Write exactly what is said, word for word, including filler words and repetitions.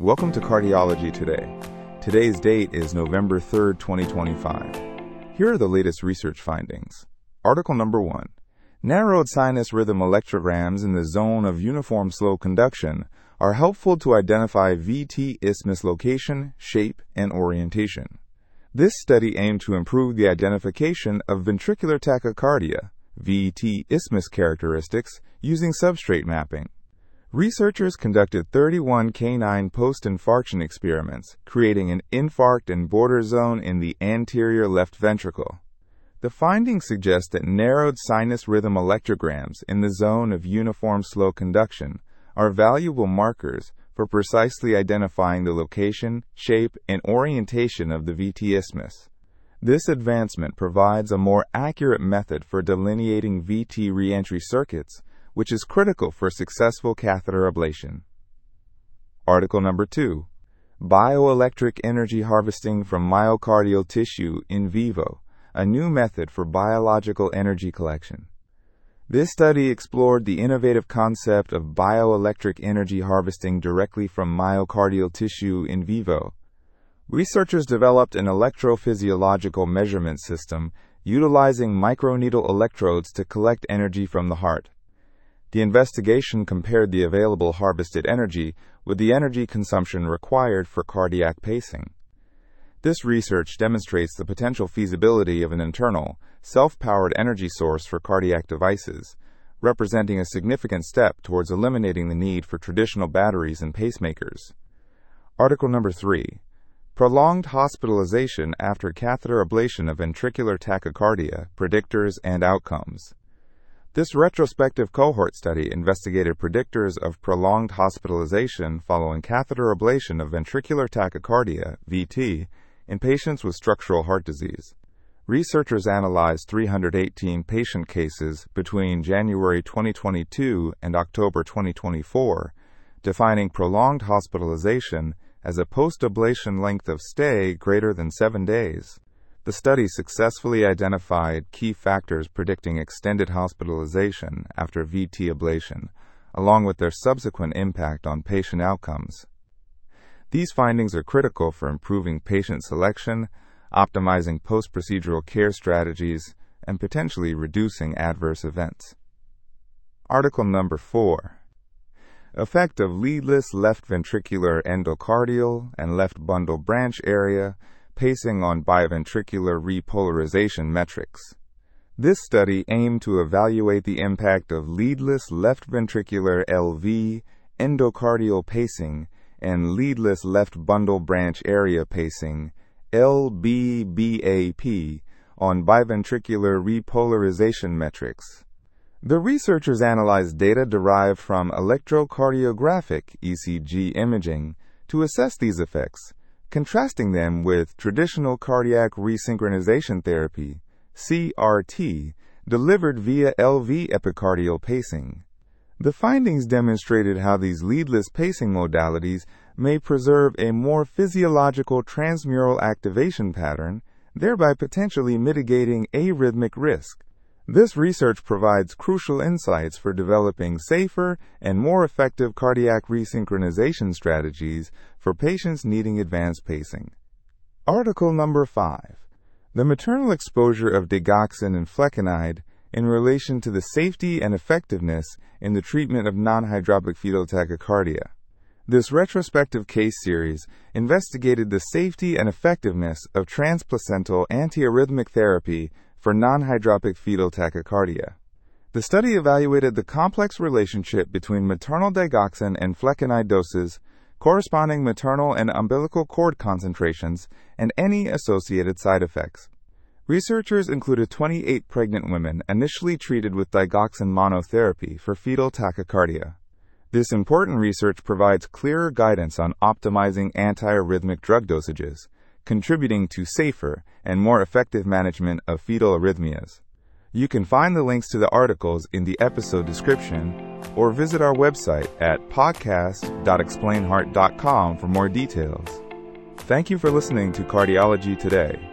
Welcome to Cardiology Today. Today's date is November third, twenty twenty-five. Here are the latest research findings. Article number one. Narrowed sinus rhythm electrograms in the zone of uniform slow conduction are helpful to identify V T isthmus location, shape, and orientation. This study aimed to improve the identification of ventricular tachycardia, V T isthmus characteristics, using substrate mapping. Researchers conducted thirty-one canine post-infarction experiments, creating an infarct and border zone in the anterior left ventricle. The findings suggest that narrowed sinus rhythm electrograms in the zone of uniform slow conduction are valuable markers for precisely identifying the location, shape, and orientation of the V T isthmus. This advancement provides a more accurate method for delineating V T reentry circuits, which is critical for successful catheter ablation. Article number two. Bioelectric energy harvesting from myocardial tissue in vivo, a new method for biological energy collection. This study explored the innovative concept of bioelectric energy harvesting directly from myocardial tissue in vivo. Researchers developed an electrophysiological measurement system utilizing microneedle electrodes to collect energy from the heart. The investigation compared the available harvested energy with the energy consumption required for cardiac pacing. This research demonstrates the potential feasibility of an internal, self-powered energy source for cardiac devices, representing a significant step towards eliminating the need for traditional batteries and pacemakers. Article number three. Prolonged hospitalization after catheter ablation of ventricular tachycardia, predictors and outcomes. This retrospective cohort study investigated predictors of prolonged hospitalization following catheter ablation of ventricular tachycardia, V T, in patients with structural heart disease. Researchers analyzed three hundred eighteen patient cases between January twenty twenty-two and October twenty twenty-four, defining prolonged hospitalization as a post-ablation length of stay greater than seven days. The study successfully identified key factors predicting extended hospitalization after V T ablation, along with their subsequent impact on patient outcomes. These findings are critical for improving patient selection, optimizing post-procedural care strategies, and potentially reducing adverse events. Article number four. Effect of leadless left ventricular endocardial and left bundle branch area pacing on biventricular repolarization metrics. This study aimed to evaluate the impact of leadless left ventricular L V endocardial pacing and leadless left bundle branch area pacing L B B A P on biventricular repolarization metrics. The researchers analyzed data derived from electrocardiographic E C G imaging to assess these effects, contrasting them with traditional cardiac resynchronization therapy, C R T, delivered via L V epicardial pacing. The findings demonstrated how these leadless pacing modalities may preserve a more physiological transmural activation pattern, thereby potentially mitigating arrhythmic risk. This research provides crucial insights for developing safer and more effective cardiac resynchronization strategies for patients needing advanced pacing. Article number five. The maternal exposure of digoxin and flecainide in relation to the safety and effectiveness in the treatment of non-hydropic fetal tachycardia. This retrospective case series investigated the safety and effectiveness of transplacental antiarrhythmic therapy for non-hydropic fetal tachycardia. The study evaluated the complex relationship between maternal digoxin and flecainide doses, corresponding maternal and umbilical cord concentrations, and any associated side effects. Researchers included twenty-eight pregnant women initially treated with digoxin monotherapy for fetal tachycardia. This important research provides clearer guidance on optimizing antiarrhythmic drug dosages, contributing to safer and more effective management of fetal arrhythmias. You can find the links to the articles in the episode description or visit our website at podcast dot explain heart dot com for more details. Thank you for listening to Cardiology Today.